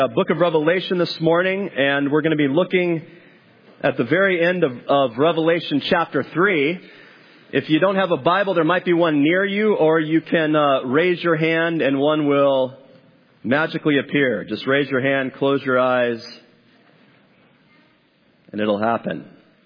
Book of Revelation this morning, and we're going to be looking at the very end of Revelation chapter 3. If you don't have a Bible, there might be one near you, or you can raise your hand and one will magically appear. Just raise your hand, close your eyes, and it'll happen.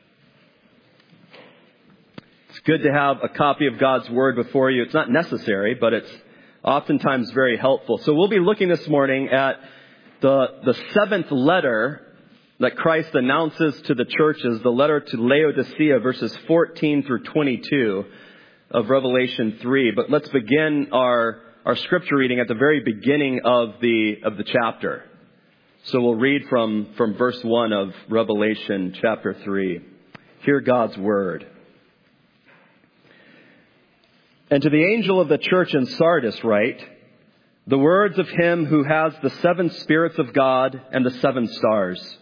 It's good to have a copy of God's Word before you. It's not necessary, but it's oftentimes very helpful. So we'll be looking this morning at the seventh letter that Christ announces to the churches, the letter to Laodicea, verses 14 through 22 of Revelation 3. But let's begin our scripture reading at the very beginning of the chapter. So we'll read from verse 1 of Revelation chapter 3. Hear God's word. And to the angel of the church in Sardis write, the words of him who has the seven spirits of God and the seven stars.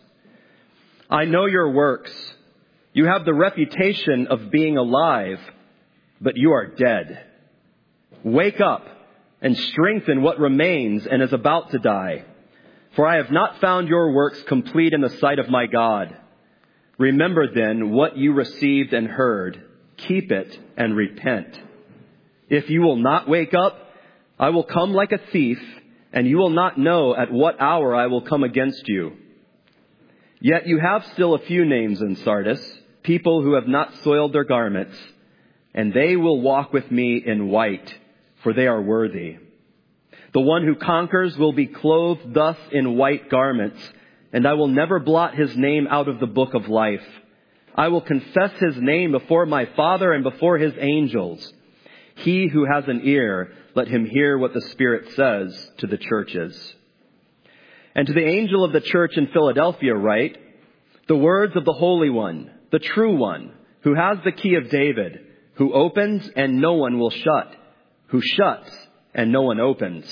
I know your works. You have the reputation of being alive, but you are dead. Wake up and strengthen what remains and is about to die. For I have not found your works complete in the sight of my God. Remember then what you received and heard. Keep it and repent. If you will not wake up, I will come like a thief, and you will not know at what hour I will come against you. Yet you have still a few names in Sardis, people who have not soiled their garments, and they will walk with me in white, for they are worthy. The one who conquers will be clothed thus in white garments, and I will never blot his name out of the book of life. I will confess his name before my Father and before his angels. He who has an ear, let him hear what the Spirit says to the churches. And to the angel of the church in Philadelphia write, the words of the Holy One, the true One, who has the key of David, who opens and no one will shut, who shuts and no one opens.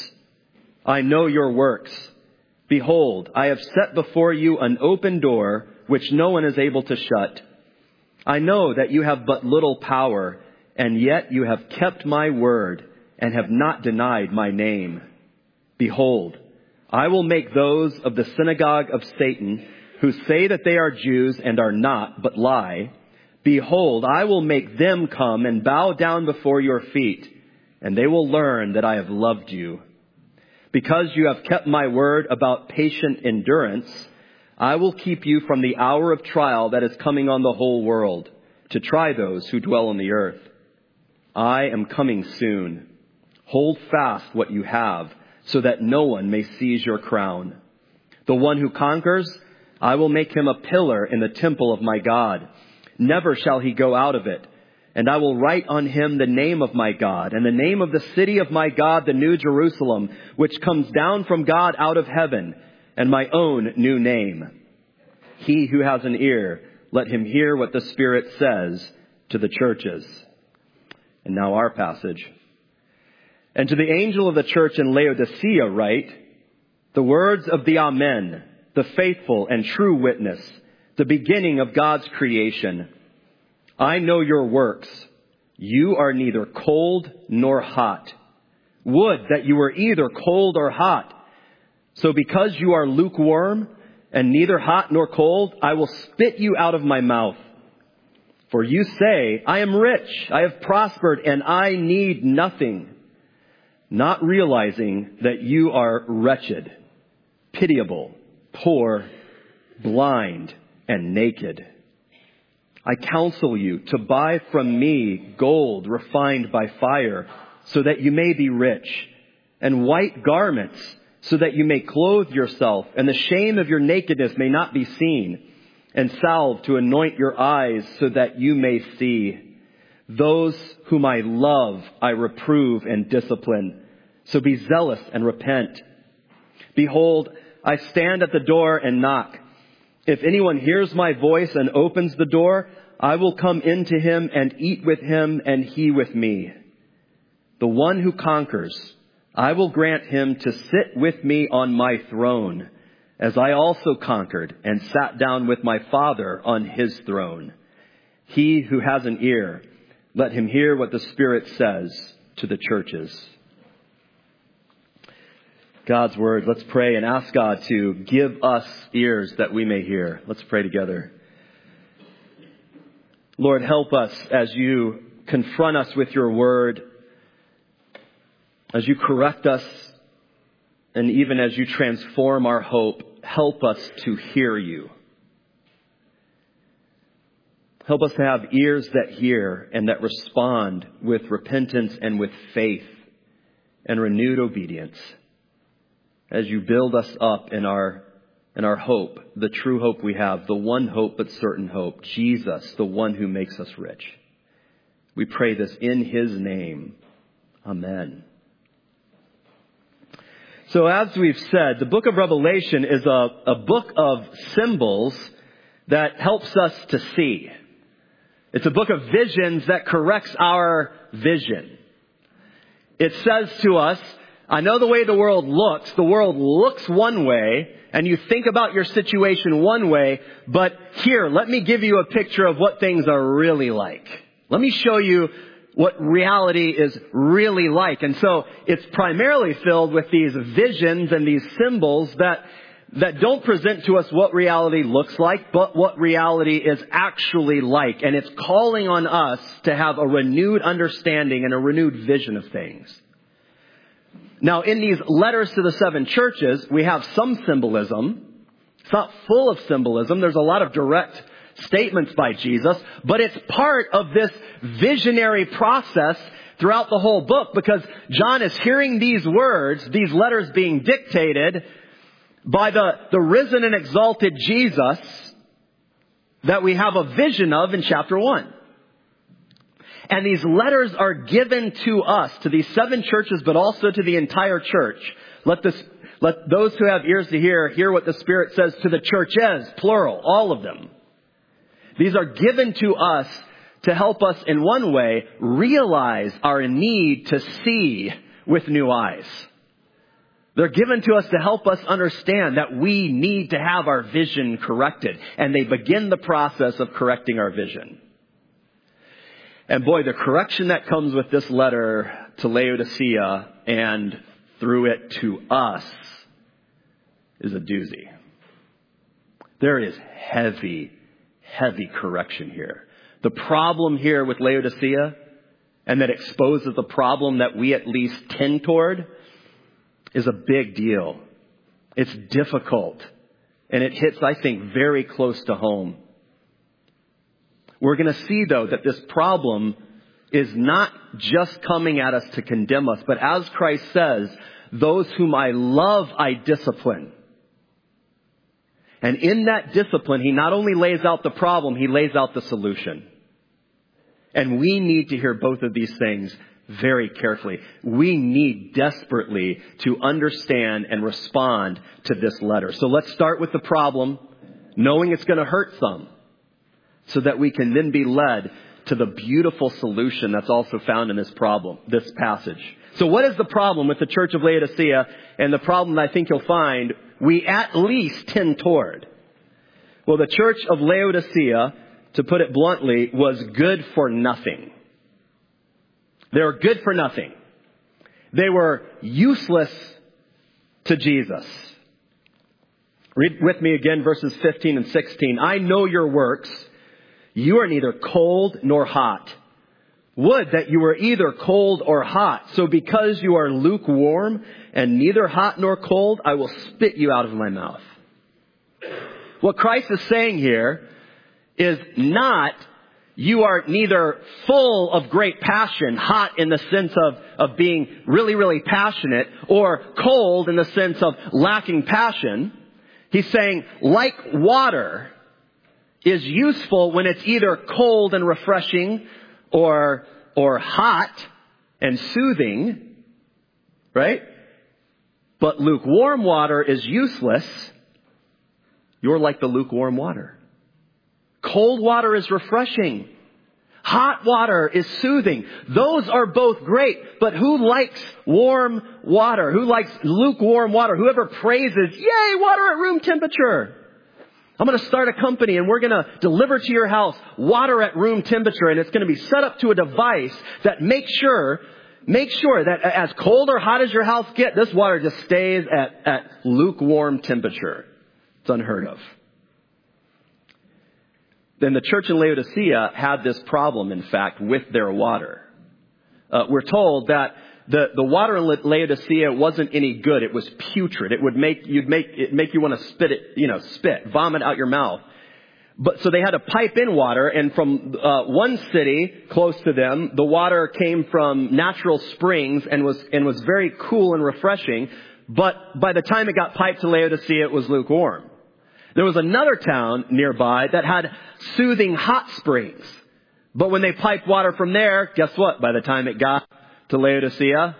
I know your works. Behold, I have set before you an open door, which no one is able to shut. I know that you have but little power, and yet you have kept my word and have not denied my name. Behold, I will make those of the synagogue of Satan who say that they are Jews and are not, but lie. Behold, I will make them come and bow down before your feet, and they will learn that I have loved you. Because you have kept my word about patient endurance, I will keep you from the hour of trial that is coming on the whole world, to try those who dwell on the earth. I am coming soon. Hold fast what you have, so that no one may seize your crown. The one who conquers, I will make him a pillar in the temple of my God. Never shall he go out of it. And I will write on him the name of my God, and the name of the city of my God, the New Jerusalem, which comes down from God out of heaven, and my own new name. He who has an ear, let him hear what the Spirit says to the churches. And now our passage. And to the angel of the church in Laodicea write, the words of the Amen, the faithful and true witness, the beginning of God's creation. I know your works. You are neither cold nor hot. Would that you were either cold or hot. So because you are lukewarm and neither hot nor cold, I will spit you out of my mouth. For you say, I am rich, I have prospered, and I need nothing, not realizing that you are wretched, pitiable, poor, blind, and naked. I counsel you to buy from me gold refined by fire, so that you may be rich, and white garments, so that you may clothe yourself, and the shame of your nakedness may not be seen, and salve to anoint your eyes so that you may see. Those whom I love, I reprove and discipline. So be zealous and repent. Behold, I stand at the door and knock. If anyone hears my voice and opens the door, I will come into him and eat with him and he with me. The one who conquers, I will grant him to sit with me on my throne, as I also conquered and sat down with my Father on his throne. He who has an ear, let him hear what the Spirit says to the churches. God's word. Let's pray and ask God to give us ears that we may hear. Let's pray together. Lord, help us as you confront us with your word, as you correct us, and even as you transform our hope. Help us to hear you. Help us to have ears that hear and that respond with repentance and with faith and renewed obedience as you build us up in our hope, the true hope we have, the one hope but certain hope, Jesus, the one who makes us rich. We pray this in his name. Amen. So as we've said, the book of Revelation is a book of symbols that helps us to see. It's a book of visions that corrects our vision. It says to us, I know the way the world looks one way, and you think about your situation one way, but here, let me give you a picture of what things are really like. Let me show you what reality is really like. And so it's primarily filled with these visions and these symbols that don't present to us what reality looks like, but what reality is actually like. And it's calling on us to have a renewed understanding and a renewed vision of things. Now, in these letters to the 7 churches, we have some symbolism. It's not full of symbolism. There's a lot of direct statements by Jesus, but it's part of this visionary process throughout the whole book, because John is hearing these words, these letters being dictated by the risen and exalted Jesus that we have a vision of in chapter 1. And these letters are given to us, to these 7 churches, but also to the entire church. Let those who have ears to hear what the Spirit says to the churches, plural, all of them. These are given to us to help us in one way realize our need to see with new eyes. They're given to us to help us understand that we need to have our vision corrected. And they begin the process of correcting our vision. And boy, the correction that comes with this letter to Laodicea and through it to us is a doozy. There is heavy correction here. The problem here with Laodicea, and that exposes the problem that we at least tend toward, is a big deal. It's difficult. And it hits, I think, very close to home. We're going to see, though, that this problem is not just coming at us to condemn us, but as Christ says, those whom I love, I discipline. And in that discipline, he not only lays out the problem, he lays out the solution. And we need to hear both of these things very carefully. We need desperately to understand and respond to this letter. So let's start with the problem, knowing it's going to hurt some, so that we can then be led to the beautiful solution that's also found in this passage. So what is the problem with the church of Laodicea? And the problem I think you'll find we at least tend toward. Well, the church of Laodicea, to put it bluntly, was good for nothing. They were good for nothing. They were useless to Jesus. Read with me again verses 15 and 16. I know your works. You are neither cold nor hot. Would that you were either cold or hot. So because you are lukewarm and neither hot nor cold, I will spit you out of my mouth. What Christ is saying here is not you are neither full of great passion, hot in the sense of being really, really passionate, or cold in the sense of lacking passion. He's saying, like water is useful when it's either cold and refreshing or hot and soothing, right? But lukewarm water is useless. You're like the lukewarm water. Cold water is refreshing. Hot water is soothing. Those are both great. But who likes warm water? Who likes lukewarm water? Whoever praises, yay, water at room temperature. I'm going to start a company and we're going to deliver to your house water at room temperature. And it's going to be set up to a device that makes sure make sure that as cold or hot as your house gets, this water just stays at lukewarm temperature. It's unheard of. Then the church in Laodicea had this problem, in fact, with their water. We're told that the water in Laodicea wasn't any good. It was putrid. It would make you want to spit, vomit out your mouth. But so they had to pipe in water, and from one city close to them, the water came from natural springs and was very cool and refreshing. But by the time it got piped to Laodicea, it was lukewarm. There was another town nearby that had soothing hot springs. But when they piped water from there, guess what? By the time it got to Laodicea,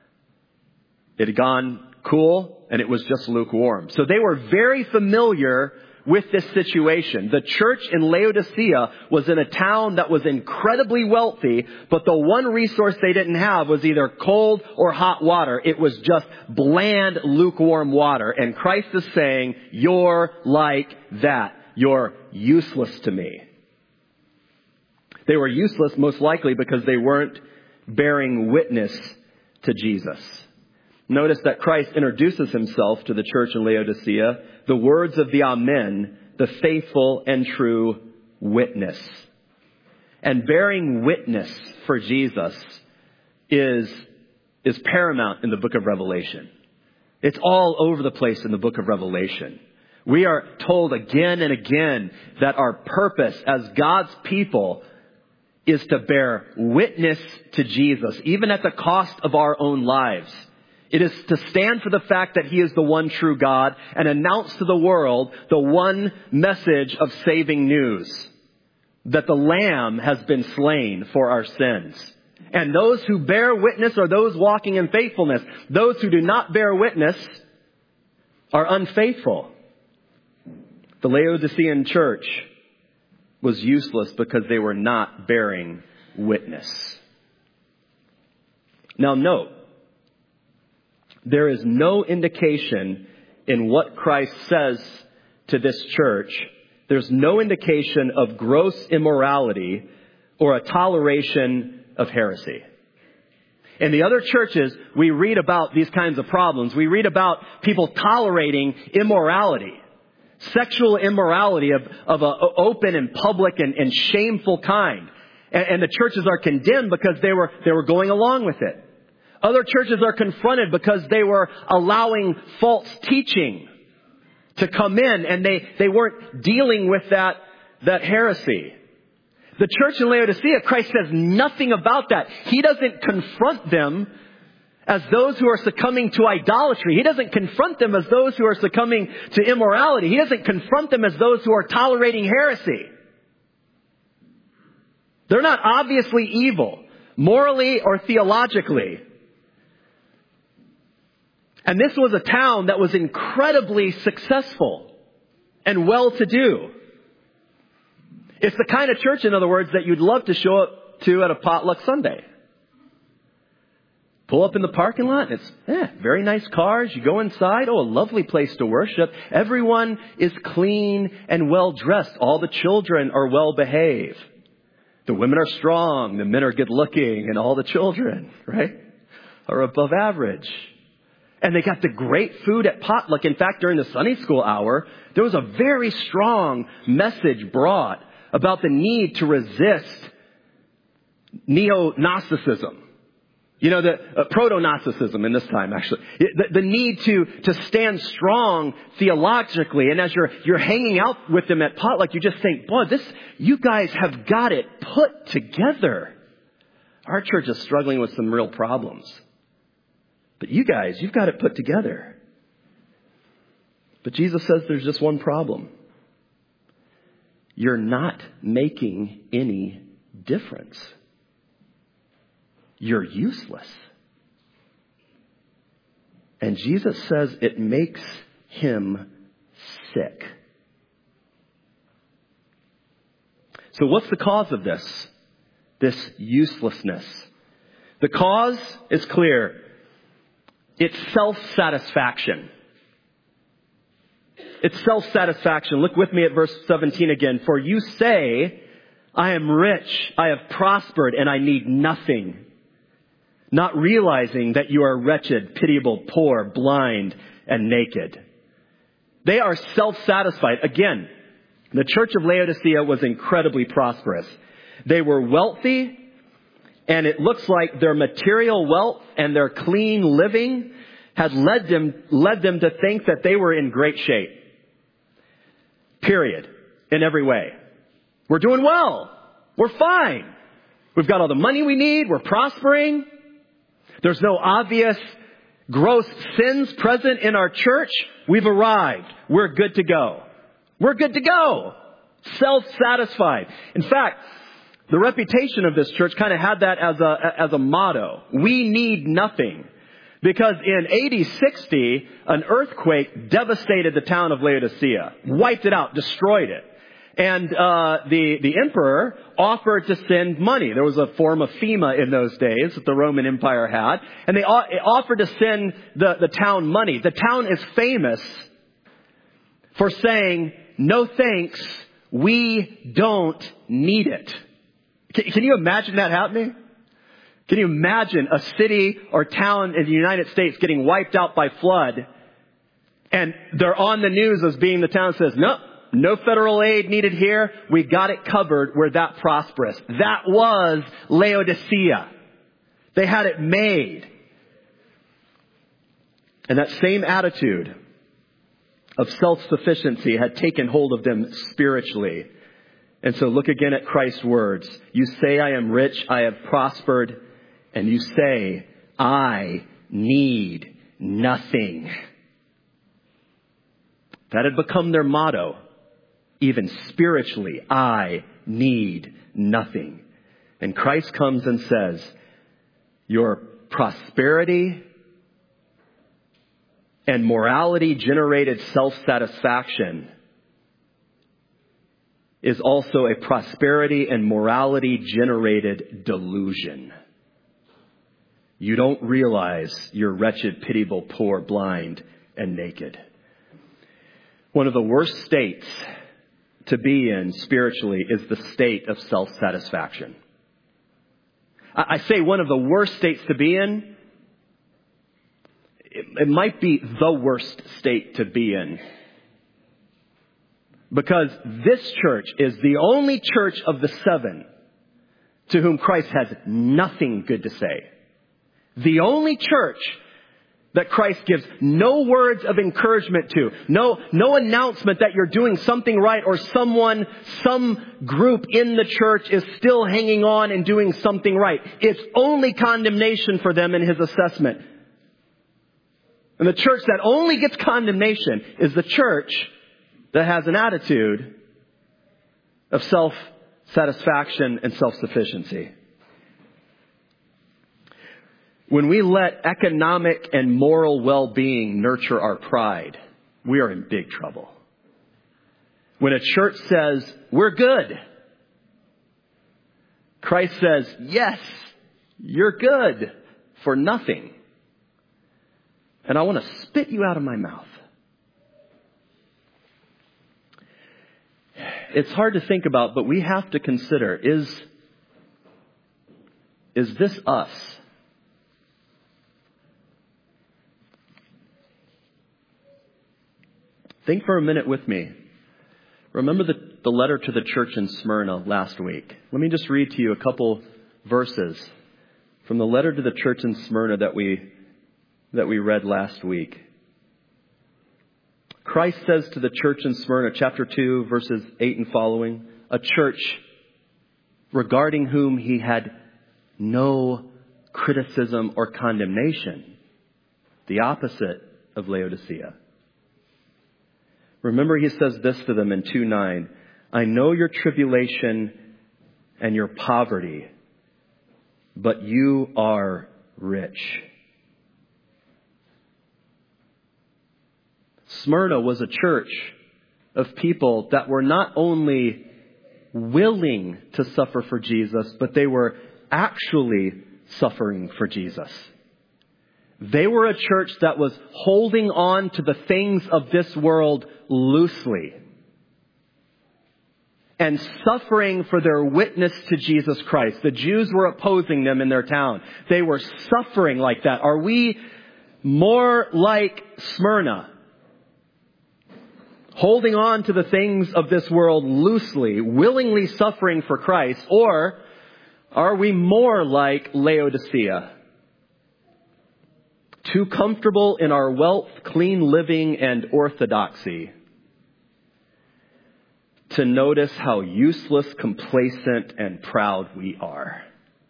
it had gone cool and it was just lukewarm. So they were very familiar with this situation. The church in Laodicea was in a town that was incredibly wealthy, but the one resource they didn't have was either cold or hot water. It was just bland, lukewarm water. And Christ is saying, you're like that. You're useless to me. They were useless most likely because they weren't bearing witness to Jesus. Notice that Christ introduces himself to the church in Laodicea, the words of the Amen, the faithful and true witness. And bearing witness for Jesus is paramount in the book of Revelation. It's all over the place in the book of Revelation. We are told again and again that our purpose as God's people is to bear witness to Jesus, even at the cost of our own lives. It is to stand for the fact that he is the one true God and announce to the world the one message of saving news, that the Lamb has been slain for our sins. And those who bear witness are those walking in faithfulness. Those who do not bear witness are unfaithful. The Laodicean church was useless because they were not bearing witness. Now note, there is no indication in what Christ says to this church. There's no indication of gross immorality or a toleration of heresy. In the other churches, we read about these kinds of problems. We read about people tolerating immorality, sexual immorality of an open and public and shameful kind. And the churches are condemned because they were going along with it. Other churches are confronted because they were allowing false teaching to come in, and they weren't dealing with that heresy. The church in Laodicea, Christ says nothing about that. He doesn't confront them as those who are succumbing to idolatry. He doesn't confront them as those who are succumbing to immorality. He doesn't confront them as those who are tolerating heresy. They're not obviously evil, morally or theologically. And this was a town that was incredibly successful and well-to-do. It's the kind of church, in other words, that you'd love to show up to at a potluck Sunday. Pull up in the parking lot, and it's very nice cars. You go inside, a lovely place to worship. Everyone is clean and well-dressed. All the children are well-behaved. The women are strong, the men are good-looking, and all the children, right, are above average. And they got the great food at potluck. In fact, during the Sunday school hour, there was a very strong message brought about the need to resist neo-Gnosticism. The proto-Gnosticism in this time, actually. The need to stand strong theologically. And as you're hanging out with them at potluck, you just think, boy, you guys have got it put together. Our church is struggling with some real problems. But you guys, you've got it put together. But Jesus says there's just one problem. You're not making any difference. You're useless. And Jesus says it makes him sick. So what's the cause of this uselessness? The cause is clear. It's self-satisfaction. It's self-satisfaction. Look with me at verse 17 again. For you say, I am rich, I have prospered, and I need nothing. not realizing that you are wretched, pitiable, poor, blind, and naked. They are self-satisfied. Again, the church of Laodicea was incredibly prosperous. They were wealthy, and it looks like their material wealth and their clean living had led them to think that they were in great shape. Period. In every way. We're doing well. We're fine. We've got all the money we need. We're prospering. There's no obvious gross sins present in our church. We've arrived. We're good to go. We're good to go. Self-satisfied. In fact, the reputation of this church kind of had that as a motto. We need nothing. Because in AD 60, an earthquake devastated the town of Laodicea. Wiped it out. Destroyed it. And the emperor offered to send money. There was a form of FEMA in those days that the Roman Empire had. And they offered to send the town money. The town is famous for saying, no thanks, we don't need it. Can you imagine that happening? Can you imagine a city or town in the United States getting wiped out by flood, and they're on the news as being the town that says, no federal aid needed here. We got it covered. We're that prosperous. That was Laodicea. They had it made. And that same attitude of self-sufficiency had taken hold of them spiritually. And so look again at Christ's words. You say, I am rich, I have prospered. And you say, I need nothing. That had become their motto. Even spiritually, I need nothing. And Christ comes and says, your prosperity and morality-generated self-satisfaction is also a prosperity and morality-generated delusion. You don't realize you're wretched, pitiable, poor, blind, and naked. One of the worst states to be in spiritually is the state of self-satisfaction. I say one of the worst states to be in. It might be the worst state to be in. Because this church is the only church of the seven to whom Christ has nothing good to say. The only church that Christ gives no words of encouragement to. No announcement that you're doing something right, or some group in the church is still hanging on and doing something right. It's only condemnation for them in his assessment. And the church that only gets condemnation is the church that has an attitude of self-satisfaction and self-sufficiency. When we let economic and moral well-being nurture our pride, we are in big trouble. When a church says, we're good, Christ says, yes, you're good for nothing. And I want to spit you out of my mouth. It's hard to think about, but we have to consider, is this us? Think for a minute with me. Remember the letter to the church in Smyrna last week. Let me just read to you a couple verses from the letter to the church in Smyrna that we read last week. Christ says to the church in Smyrna, chapter 2, verses 8 and following, a church regarding whom he had no criticism or condemnation, the opposite of Laodicea. Remember, he says this to them in 2:9, I know your tribulation and your poverty, but you are rich. Smyrna was a church of people that were not only willing to suffer for Jesus, but they were actually suffering for Jesus. They were a church that was holding on to the things of this world loosely. and suffering for their witness to Jesus Christ. The Jews were opposing them in their town. They were suffering like that. Are we more like Smyrna, holding on to the things of this world loosely, willingly suffering for Christ? Or are we more like Laodicea, too comfortable in our wealth, clean living, and orthodoxy to notice how useless, complacent, and proud we are?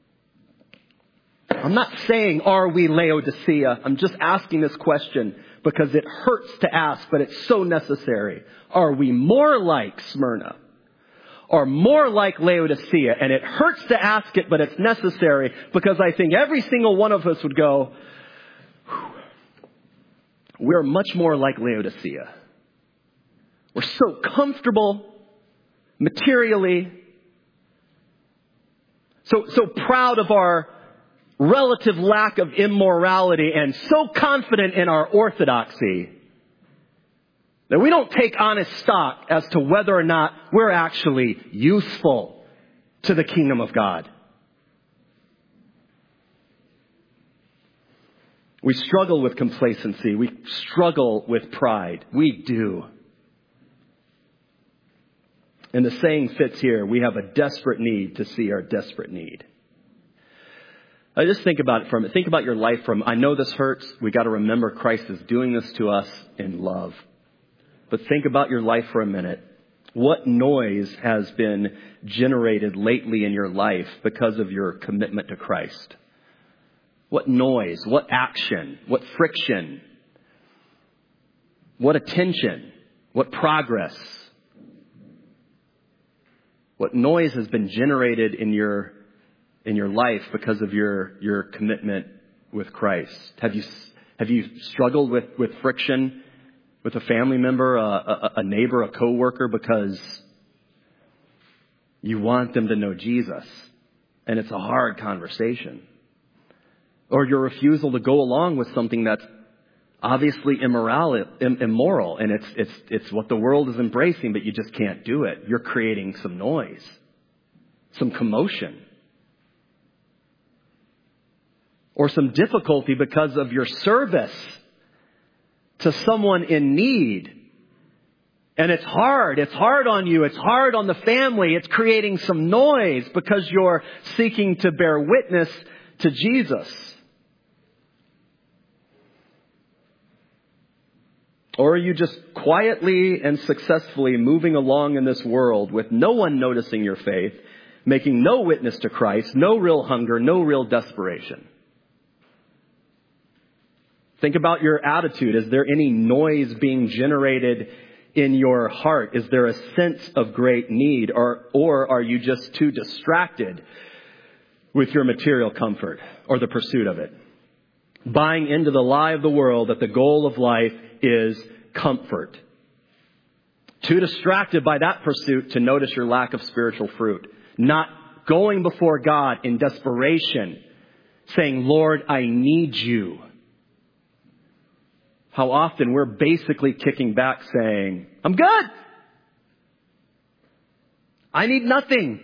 I'm not saying, are we Laodicea? I'm just asking this question because it hurts to ask, but it's so necessary. Are we more like Smyrna or more like Laodicea? And it hurts to ask it, but it's necessary because I think every single one of us would go, we're much more like Laodicea. We're so comfortable materially, so proud of our relative lack of immorality and so confident in our orthodoxy that we don't take honest stock as to whether or not we're actually useful to the kingdom of God. We struggle with complacency. We struggle with pride. We do. And the saying fits here. We have a desperate need to see our desperate need. I just think about it think about your life from, I know this hurts. We got to remember Christ is doing this to us in love. But think about your life for a minute. What noise has been generated lately in your life because of your commitment to Christ? What noise? What action? What friction? What attention? What progress? What noise has been generated in your life because of your commitment with Christ? Have you struggled with friction with a family member, a neighbor, a coworker, because you want them to know Jesus and it's a hard conversation? Or your refusal to go along with something that's obviously immoral, and it's what the world is embracing, but you just can't do it. You're creating some noise, some commotion, or some difficulty because of your service to someone in need. And it's hard. It's hard on you. It's hard on the family. It's creating some noise because you're seeking to bear witness to Jesus. Or are you just quietly and successfully moving along in this world with no one noticing your faith, making no witness to Christ, no real hunger, no real desperation? Think about your attitude. Is there any noise being generated in your heart? Is there a sense of great need? Or are you just too distracted with your material comfort or the pursuit of it? Buying into the lie of the world that the goal of life is comfort. Too distracted by that pursuit to notice your lack of spiritual fruit. Not going before God in desperation, saying, Lord, I need you. How often we're basically kicking back saying, I'm good. I need nothing.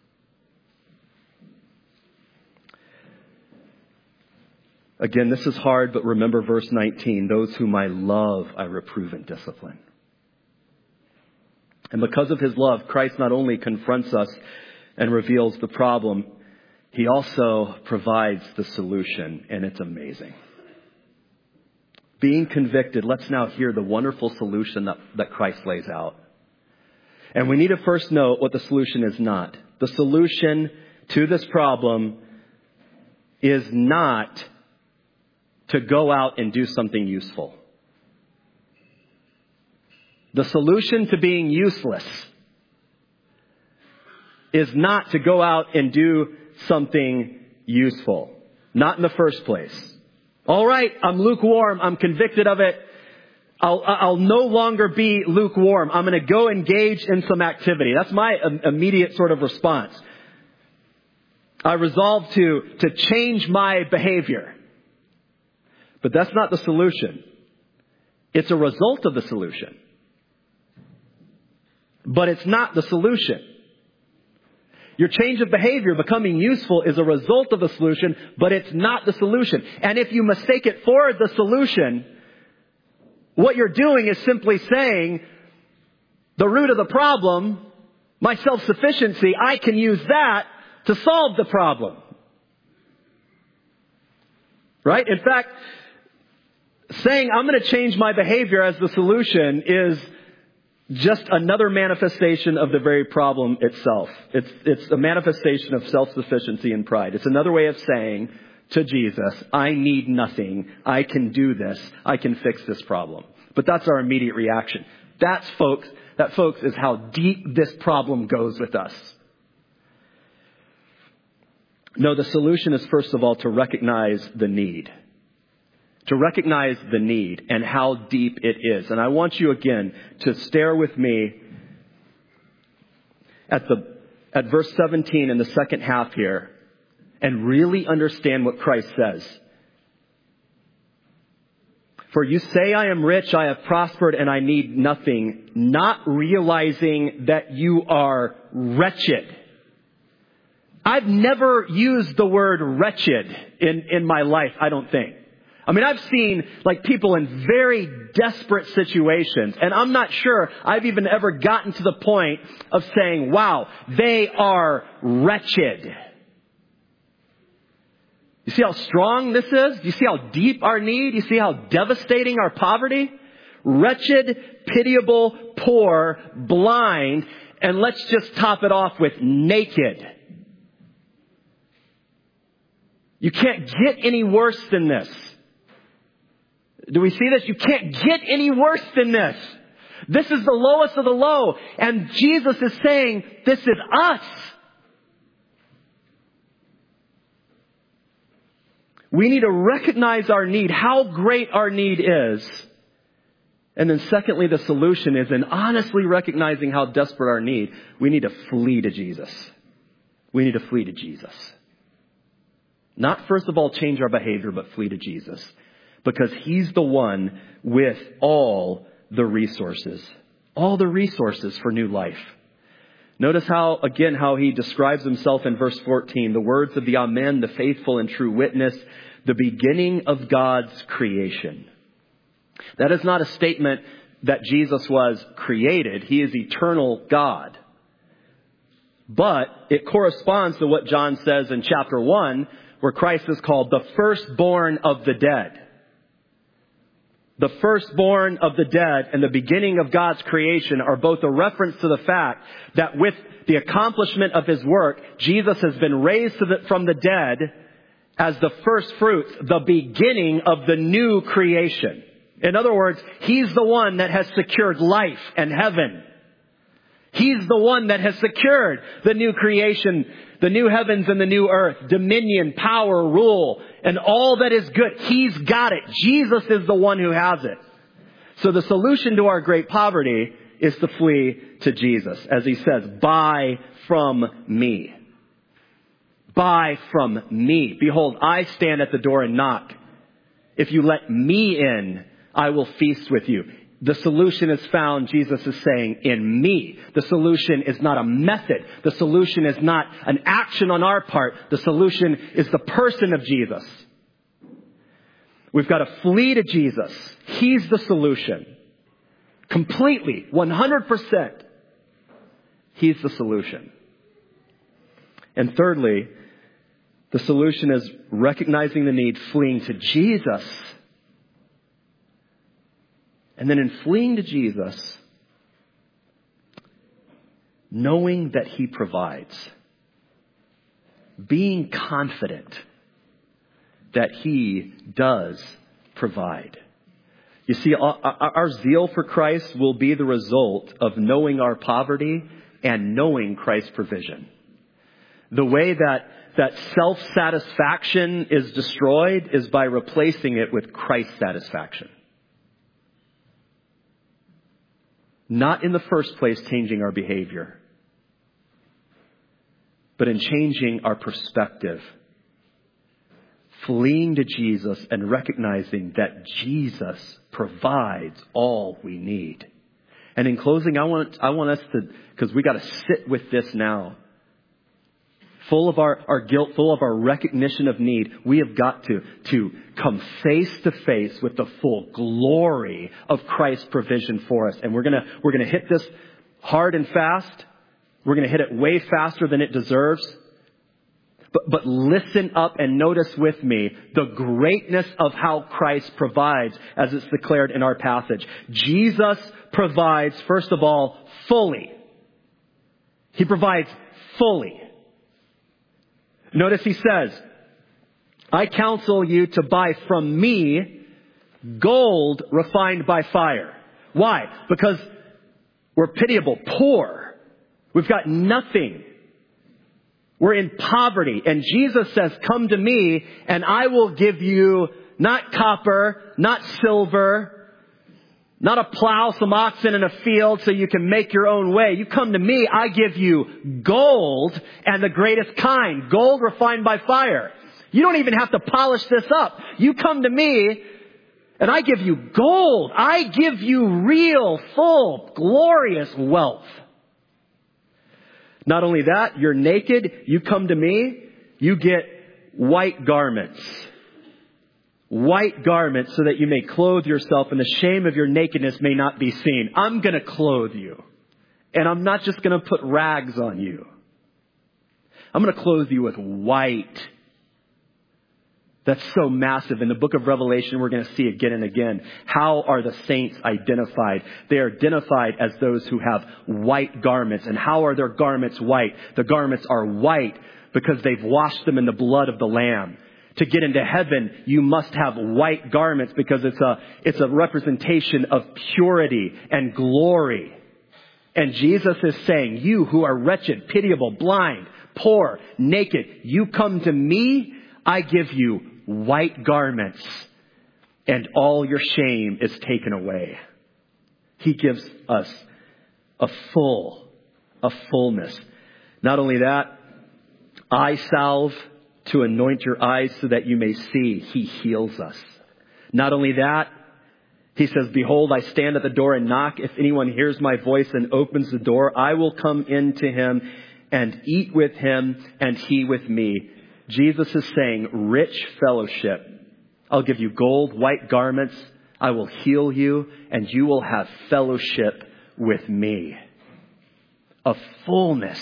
Again, this is hard, but remember verse 19. Those whom I love, I reprove and discipline. And because of his love, Christ not only confronts us and reveals the problem, he also provides the solution, and it's amazing. Being convicted, let's now hear the wonderful solution that Christ lays out. And we need to first note what the solution is not. The solution to this problem is not to go out and do something useful. The solution to being useless is not to go out and do something useful. Not in the first place. All right, I'm lukewarm. I'm convicted of it. I'll no longer be lukewarm. I'm going to go engage in some activity. That's my immediate sort of response. I resolve to change my behavior. But that's not the solution. It's a result of the solution. but it's not the solution. Your change of behavior, becoming useful, is a result of the solution, but it's not the solution. And if you mistake it for the solution, what you're doing is simply saying, the root of the problem, my self-sufficiency, I can use that to solve the problem. Right? In fact, saying I'm going to change my behavior as the solution is just another manifestation of the very problem itself. It's a manifestation of self-sufficiency and pride. It's another way of saying to Jesus, I need nothing. I can do this. I can fix this problem. But that's our immediate reaction. That, folks, is how deep this problem goes with us. No, the solution is first of all to recognize the need. To recognize the need and how deep it is. And I want you again to stare with me at verse 17 in the second half here and really understand what Christ says. For you say, I am rich, I have prospered, and I need nothing, not realizing that you are wretched. I've never used the word wretched in my life, I don't think. I mean, I've seen people in very desperate situations, and I'm not sure I've even ever gotten to the point of saying, wow, they are wretched. You see how strong this is? Do you see how deep our need? You see how devastating our poverty? Wretched, pitiable, poor, blind, and let's just top it off with naked. You can't get any worse than this. Do we see this? You can't get any worse than this. This is the lowest of the low. And Jesus is saying, this is us. We need to recognize our need, how great our need is. And then secondly, the solution is in honestly recognizing how desperate our need, we need to flee to Jesus. We need to flee to Jesus. Not first of all change our behavior, but flee to Jesus. Because He's the one with all the resources. All the resources for new life. Notice how He describes Himself in verse 14. The words of the Amen, the faithful and true witness. The beginning of God's creation. That is not a statement that Jesus was created. He is eternal God. But it corresponds to what John says in chapter 1, where Christ is called the firstborn of the dead. The firstborn of the dead and the beginning of God's creation are both a reference to the fact that with the accomplishment of His work, Jesus has been raised from the dead as the first fruits, the beginning of the new creation. In other words, He's the one that has secured life and heaven. He's the one that has secured the new creation, the new heavens and the new earth, dominion, power, rule, and all that is good. He's got it. Jesus is the one who has it. So the solution to our great poverty is to flee to Jesus. As He says, buy from me. Buy from me. Behold, I stand at the door and knock. If you let me in, I will feast with you. The solution is found, Jesus is saying, in me. The solution is not a method. The solution is not an action on our part. The solution is the person of Jesus. We've got to flee to Jesus. He's the solution. Completely, 100%. He's the solution. And thirdly, the solution is recognizing the need, fleeing to Jesus. And then in fleeing to Jesus, knowing that He provides. Being confident that He does provide. You see, our zeal for Christ will be the result of knowing our poverty and knowing Christ's provision. The way that self-satisfaction is destroyed is by replacing it with Christ's satisfaction. Not in the first place changing our behavior, but in changing our perspective. Fleeing to Jesus and recognizing that Jesus provides all we need. And in closing, I want us to, because we got to sit with this now. Full of our guilt, full of our recognition of need, we have got to come face to face with the full glory of Christ's provision for us. And we're gonna hit this hard and fast. We're gonna hit it way faster than it deserves. But listen up and notice with me the greatness of how Christ provides as it's declared in our passage. Jesus provides, first of all, fully. He provides fully. Notice he says, I counsel you to buy from me gold refined by fire. Why? Because we're pitiable, poor. We've got nothing. We're in poverty. And Jesus says, come to me and I will give you not copper, not silver, not a plow, some oxen in a field so you can make your own way. You come to me, I give you gold and the greatest kind. Gold refined by fire. You don't even have to polish this up. You come to me and I give you gold. I give you real, full, glorious wealth. Not only that, you're naked. You come to me, you get white garments. White garments so that you may clothe yourself and the shame of your nakedness may not be seen. I'm going to clothe you. And I'm not just going to put rags on you. I'm going to clothe you with white. That's so massive. In the book of Revelation, we're going to see again and again. How are the saints identified? They are identified as those who have white garments. And how are their garments white? The garments are white because they've washed them in the blood of the Lamb. To get into heaven, you must have white garments because it's a representation of purity and glory. And Jesus is saying, you who are wretched, pitiable, blind, poor, naked, you come to me, I give you white garments, and all your shame is taken away. He gives us a fullness. Not only that, eye salve to anoint your eyes so that you may see. He heals us. Not only that, he says, behold, I stand at the door and knock. If anyone hears my voice and opens the door, I will come into him and eat with him and he with me. Jesus is saying rich fellowship. I'll give you gold, white garments. I will heal you and you will have fellowship with me. A fullness.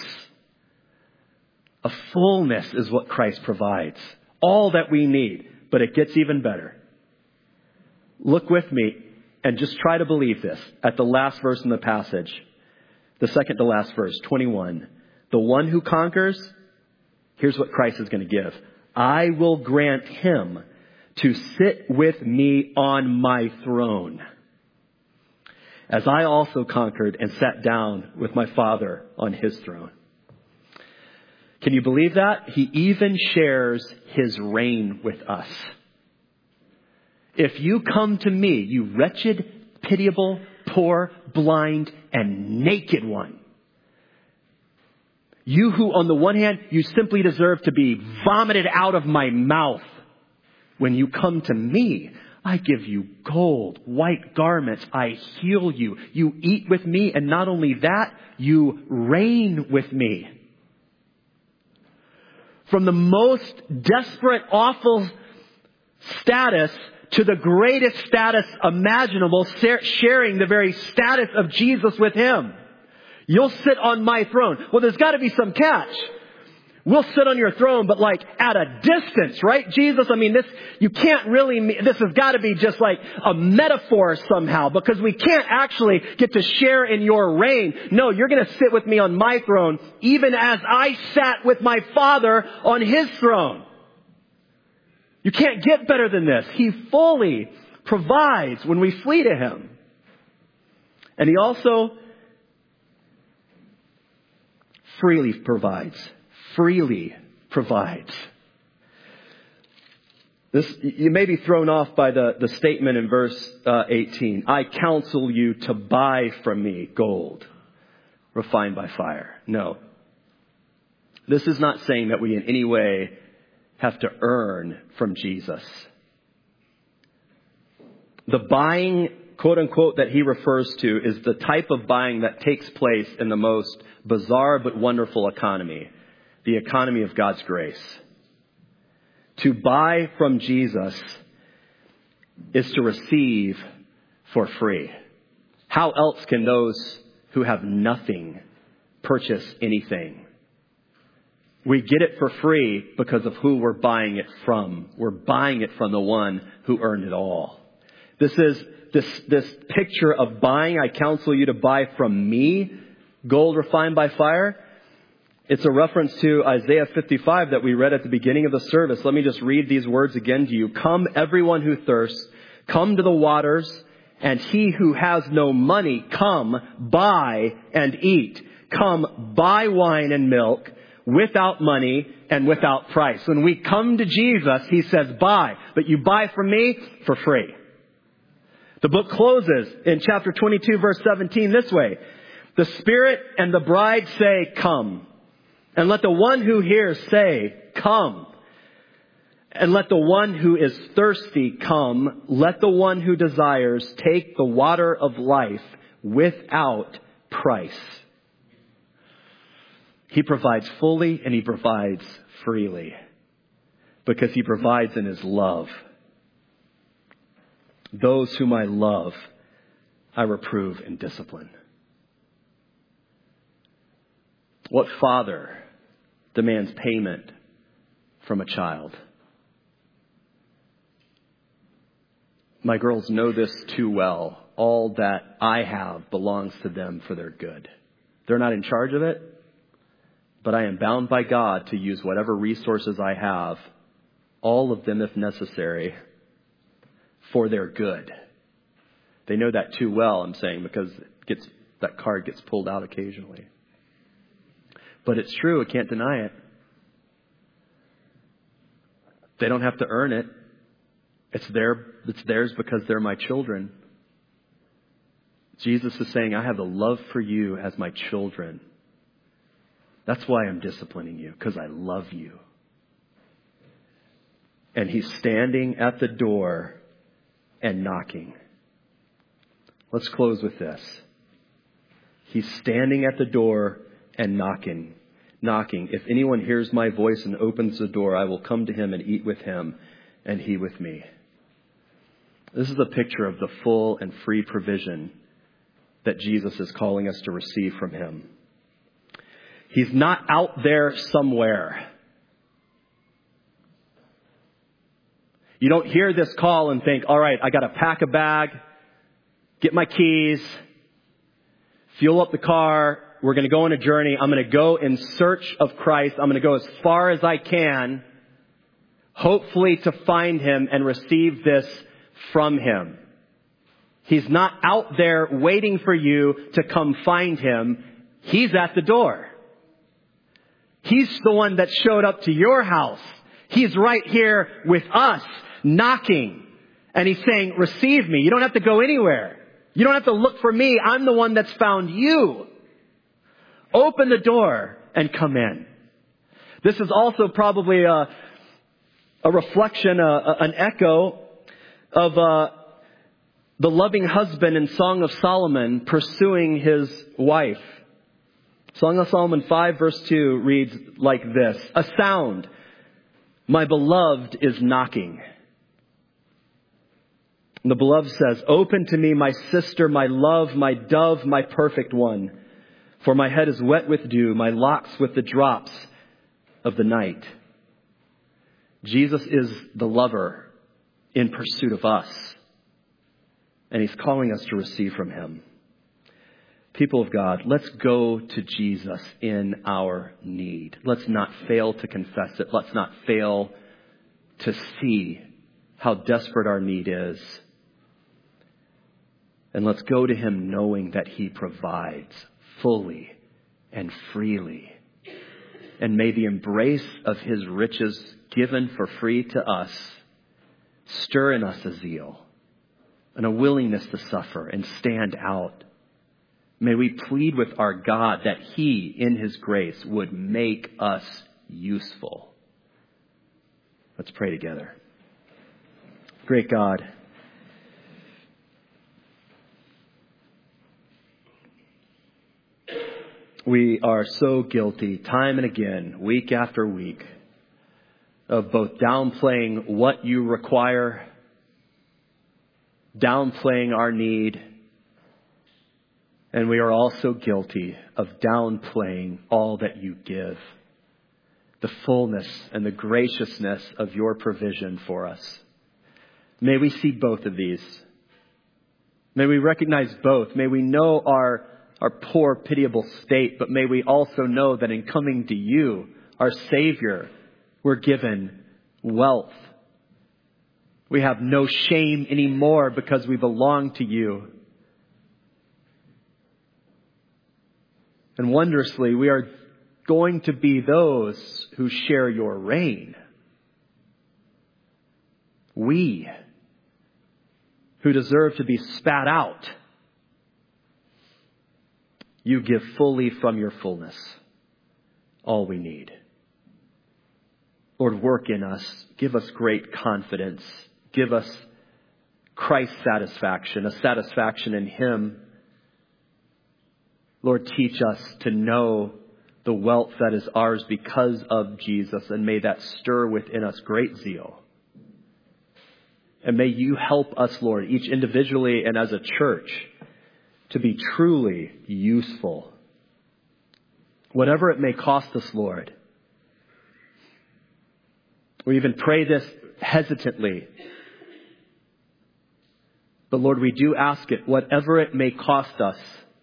A fullness is what Christ provides. All that we need. But it gets even better. Look with me and just try to believe this at the last verse in the passage. The second to last verse, 21. The one who conquers, here's what Christ is going to give. I will grant him to sit with me on my throne, as I also conquered and sat down with my Father on his throne. Can you believe that? He even shares his reign with us. If you come to me, you wretched, pitiable, poor, blind, and naked one, you who on the one hand, you simply deserve to be vomited out of my mouth. When you come to me, I give you gold, white garments. I heal you. You eat with me. And not only that, you reign with me. From the most desperate, awful status to the greatest status imaginable, sharing the very status of Jesus with him. You'll sit on my throne. Well, there's got to be some catch. We'll sit on your throne, but like at a distance, right? Jesus, I mean, this has got to be just like a metaphor somehow, because we can't actually get to share in your reign. No, you're going to sit with me on my throne, even as I sat with my Father on his throne. You can't get better than this. He fully provides when we flee to him. And he also freely provides. Freely provides. This, you may be thrown off by the statement in verse 18. I counsel you to buy from me gold refined by fire. No. This is not saying that we in any way have to earn from Jesus. The buying quote unquote, that he refers to is the type of buying that takes place in the most bizarre but wonderful economy, the economy of God's grace. To buy from Jesus is to receive for free. How else can those who have nothing purchase anything? We get it for free because of who we're buying it from. We're buying it from the one who earned it all. This picture of buying. I counsel you to buy from me gold refined by fire. It's a reference to Isaiah 55 that we read at the beginning of the service. Let me just read these words again to you. Come, everyone who thirsts, come to the waters, and he who has no money, come, buy and eat. Come, buy wine and milk without money and without price. When we come to Jesus, he says, buy. But you buy from me for free. The book closes in chapter 22, verse 17 this way. The Spirit and the bride say, come. And let the one who hears say, come. And let the one who is thirsty come. Let the one who desires take the water of life without price. He provides fully and he provides freely because he provides in his love. Those whom I love, I reprove and discipline. What father demands payment from a child? My girls know this too well. All that I have belongs to them for their good. They're not in charge of it, but I am bound by God to use whatever resources I have, all of them if necessary, for their good. They know that too well, I'm saying, because that card gets pulled out occasionally. But it's true, I can't deny it. They don't have to earn it. It's theirs because they're my children. Jesus is saying, I have the love for you as my children. That's why I'm disciplining you, because I love you. And he's standing at the door and knocking. Let's close with this. He's standing at the door and knocking. If anyone hears my voice and opens the door, I will come to him and eat with him and he with me. This is a picture of the full and free provision that Jesus is calling us to receive from him. He's not out there somewhere. You don't hear this call and think, all right, I got to pack a bag, get my keys, fuel up the car. We're going to go on a journey. I'm going to go in search of Christ. I'm going to go as far as I can, hopefully to find him and receive this from him. He's not out there waiting for you to come find him. He's at the door. He's the one that showed up to your house. He's right here with us, knocking. And he's saying, receive me. You don't have to go anywhere. You don't have to look for me. I'm the one that's found you. Open the door and come in. This is also probably a reflection, an echo of the loving husband in Song of Solomon pursuing his wife. Song of Solomon 5 verse 2 reads like this. A sound, my beloved is knocking. And the beloved says, open to me, my sister, my love, my dove, my perfect one. For my head is wet with dew, my locks with the drops of the night. Jesus is the lover in pursuit of us. And he's calling us to receive from him. People of God, let's go to Jesus in our need. Let's not fail to confess it. Let's not fail to see how desperate our need is. And let's go to him knowing that he provides fully and freely. And may the embrace of his riches given for free to us stir in us a zeal and a willingness to suffer and stand out. May we plead with our God that he, in his grace, would make us useful. Let's pray together. Great God, We are so guilty, time and again, week after week, of both downplaying what you require, downplaying our need, and we are also guilty of downplaying all that you give, the fullness and the graciousness of your provision for us. May we see both of these. May we recognize both. May we know our poor, pitiable state, but may we also know that in coming to you, our Savior, we're given wealth. We have no shame anymore because we belong to you. And wondrously, we are going to be those who share your reign. We, who deserve to be spat out, you give fully from your fullness all we need. Lord, work in us. Give us great confidence. Give us Christ's satisfaction, a satisfaction in Him. Lord, teach us to know the wealth that is ours because of Jesus, and may that stir within us great zeal. And may you help us, Lord, each individually and as a church, to be truly useful. Whatever it may cost us, Lord. We even pray this hesitantly. But Lord, we do ask it, whatever it may cost us,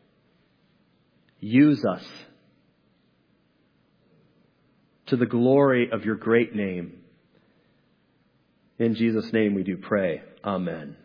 use us to the glory of your great name. In Jesus' name we do pray. Amen.